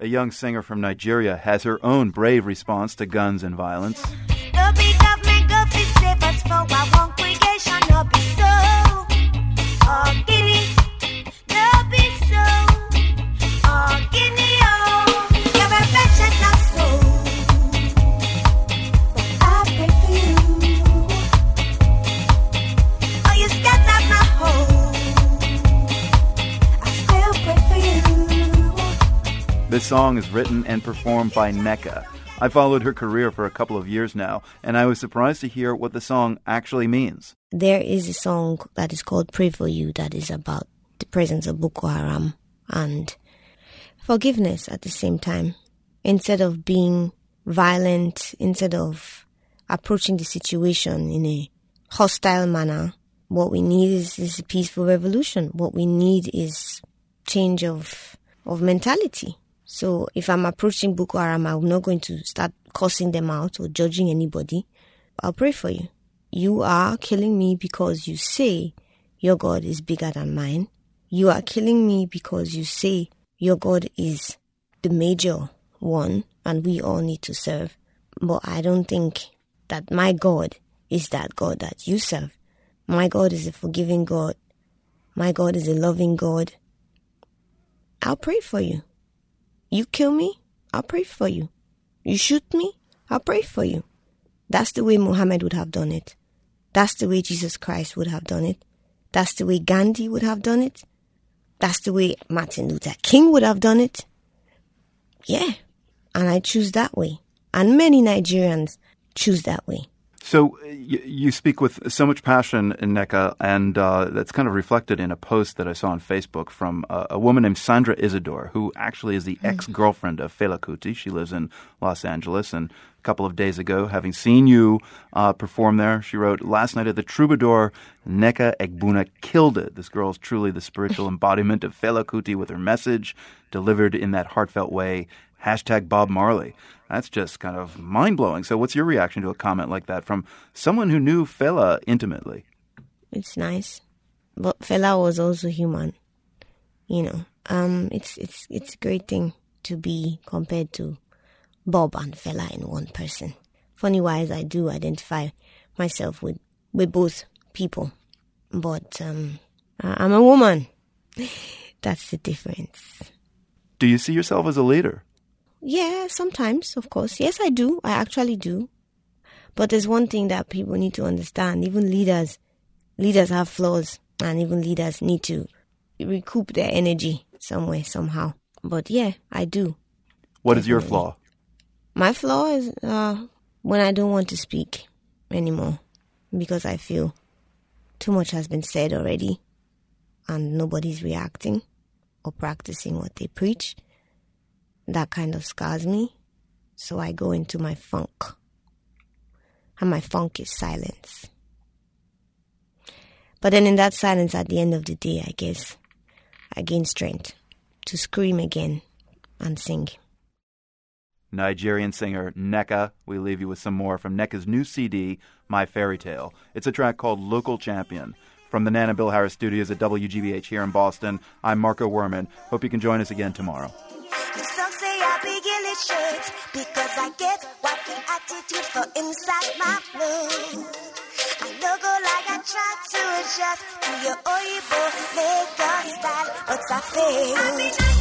a young singer from Nigeria, has her own brave response to guns and violence. No be government go fi say, but for our one creation, no be so. Oh, Guinea, no be so. Oh, Guinea, oh, you're a wretched not so. But I pray for you. Oh, you scattered my home. I still pray for you. This song is written and performed by Nneka. I followed her career for a couple of years now, and I was surprised to hear what the song actually means. There is a song that is called Pray For You that is about the presence of Boko Haram and forgiveness at the same time. Instead of being violent, instead of approaching the situation in a hostile manner, what we need is a peaceful revolution. What we need is change of mentality. So if I'm approaching Boko Haram, I'm not going to start cursing them out or judging anybody. I'll pray for you. You are killing me because you say your God is bigger than mine. You are killing me because you say your God is the major one and we all need to serve. But I don't think that my God is that God that you serve. My God is a forgiving God. My God is a loving God. I'll pray for you. You kill me, I'll pray for you. You shoot me, I'll pray for you. That's the way Muhammad would have done it. That's the way Jesus Christ would have done it. That's the way Gandhi would have done it. That's the way Martin Luther King would have done it. Yeah, and I choose that way. And many Nigerians choose that way. So you speak with so much passion, Nneka, and that's kind of reflected in a post that I saw on Facebook from a woman named Sandra Isidore, who actually is the ex-girlfriend of Fela Kuti. She lives in Los Angeles, and a couple of days ago, having seen you perform there, she wrote, "Last night at the Troubadour, Nneka Egbuna killed it. This girl is truly the spiritual embodiment of Fela Kuti with her message delivered in that heartfelt way. Hashtag Bob Marley." That's just kind of mind-blowing. So what's your reaction to a comment like that from someone who knew Fela intimately? It's nice. But Fela was also human. You know, it's a great thing to be compared to Bob and Fela in one person. Funny-wise, I do identify myself with both people. But I'm a woman. That's the difference. Do you see yourself as a leader? Yeah, sometimes, of course. Yes, I do. I actually do. But there's one thing that people need to understand. Even leaders have flaws, and even leaders need to recoup their energy somewhere, somehow. But yeah, I do. What is your flaw? My flaw is when I don't want to speak anymore because I feel too much has been said already and nobody's reacting or practicing what they preach. That kind of scars me. So I go into my funk. And my funk is silence. But then in that silence, at the end of the day, I guess, I gain strength to scream again and sing. Nigerian singer Nneka. We leave you with some more from Nneka's new CD, My Fairy Tale. It's a track called Local Champion. From the Nana Bill Harris studios at WGBH here in Boston, I'm Marco Werman. Hope you can join us again tomorrow. Because I get wifey attitude for inside my blood. I no go like I try to adjust to your Oyibo Lagos style, but I failed.